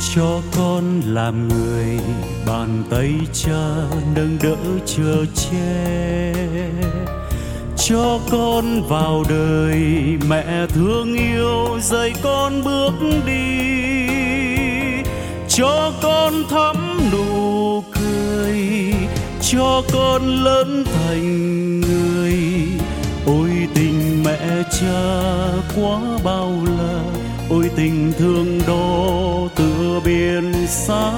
cho con làm người, bàn tay cha nâng đỡ chở che. Cho con vào đời, mẹ thương yêu dạy con bước đi. Cho con thắm nụ cười, cho con lớn thành người. Ôi tình mẹ cha quá bao la, ôi tình thương đó tựa biển xa.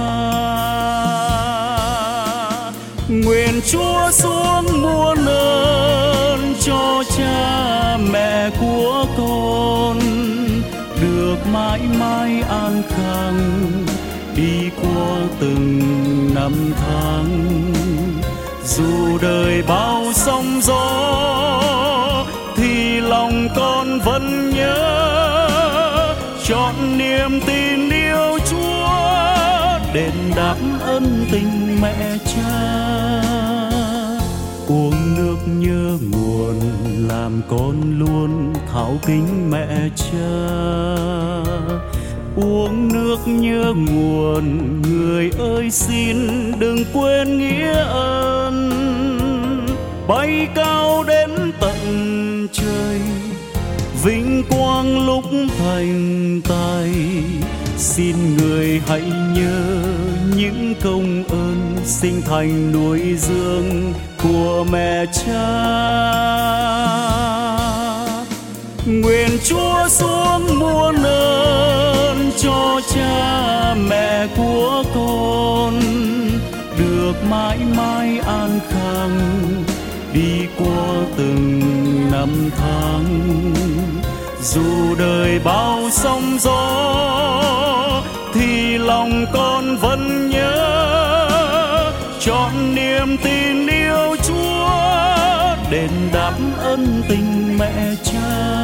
Nguyện Chúa xuống muôn ơn cho cha mẹ của con được mãi mãi an khang đi qua từng năm tháng. Dù đời bao sóng gió thì lòng con vẫn nhớ, chọn niềm tin yêu Chúa đền đáp ân tình mẹ cha. Uống nước nhớ nguồn làm con luôn thảo kính mẹ cha. Uống nước nhớ nguồn, người ơi xin đừng quên nghĩa ơn. Bay cao đến tận trời, vinh quang lúc thành tài. Xin người hãy nhớ những công ơn sinh thành nuôi dưỡng của mẹ cha. Nguyện Chúa xuống muôn ơn cho cha mẹ của con được mãi mãi an khang đi qua từng năm tháng. Dù đời bao sóng gió thì lòng con vẫn nhớ, chọn niềm tin yêu Chúa đền đáp ân tình mẹ cha.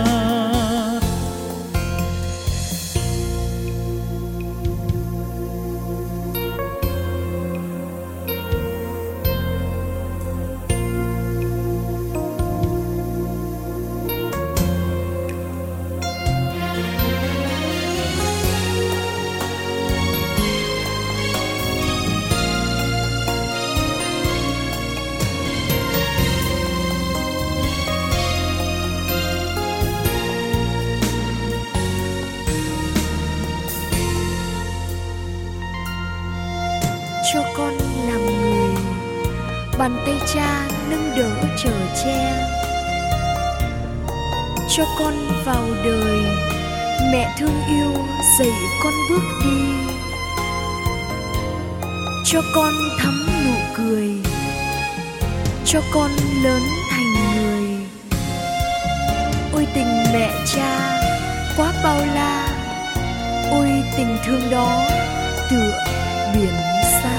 Cho con làm người, bàn tay cha nâng đỡ chở che. Cho con vào đời, mẹ thương yêu dạy con bước đi. Cho con thắm nụ cười, cho con lớn thành người. Ôi tình mẹ cha quá bao la, ôi tình thương đó tựa biển xa.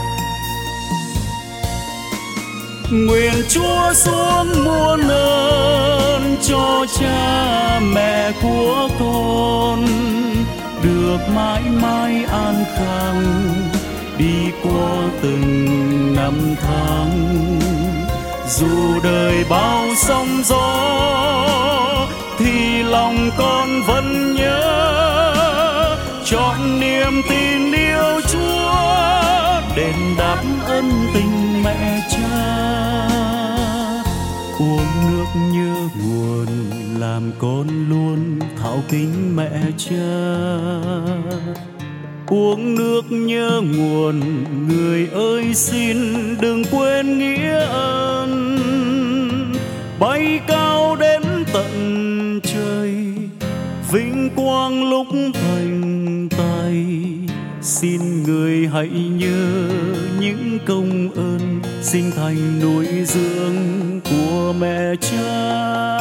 Nguyện Chúa xuống muôn ơn cho cha mẹ của con được mãi mãi an khang đi qua từng năm tháng. Dù đời bao sóng gió thì lòng con vẫn nhớ, chọn niềm tin yêu Chúa đền đáp ân tình mẹ cha. Uống nước nhớ nguồn làm con luôn thảo kính mẹ cha. Uống nước nhớ nguồn, người ơi xin đừng quên nghĩa ơn. Bay cao đến tận trời, vinh quang lúc thành tài. Xin người hãy nhớ những công ơn sinh thành nuôi dưỡng của mẹ cha.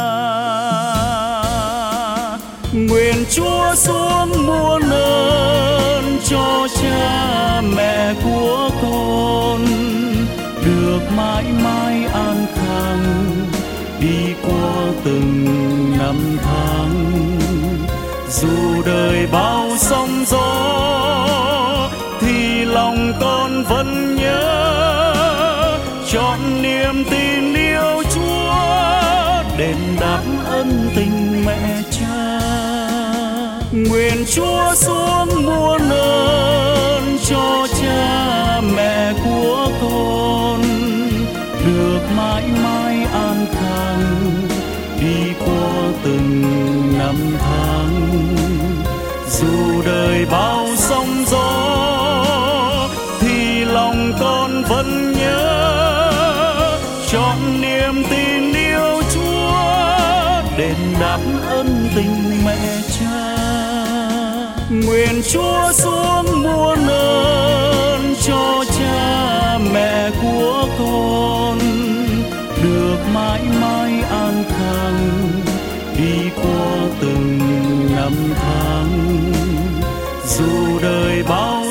Nguyện Chúa xuống muôn ơn cho cha mẹ của con được mãi mãi an khang đi qua từng năm tháng. Dù đời bao sóng gió thì lòng con vẫn nhớ, chọn niềm tin yêu Chúa đền đáp ân tình mẹ cha. Nguyện Chúa xuống muôn ơn cho cha mẹ của con được mãi mãi an khang đi qua từng năm tháng. Dù đời bao sóng gió thì lòng con vẫn nhớ, chọn niềm tin yêu Chúa đền đáp ân tình mẹ cha. Nguyện Chúa xuống muôn ơn cho cha mẹ của con được mãi mãi an khang đi qua từng năm tháng. Dù đời bao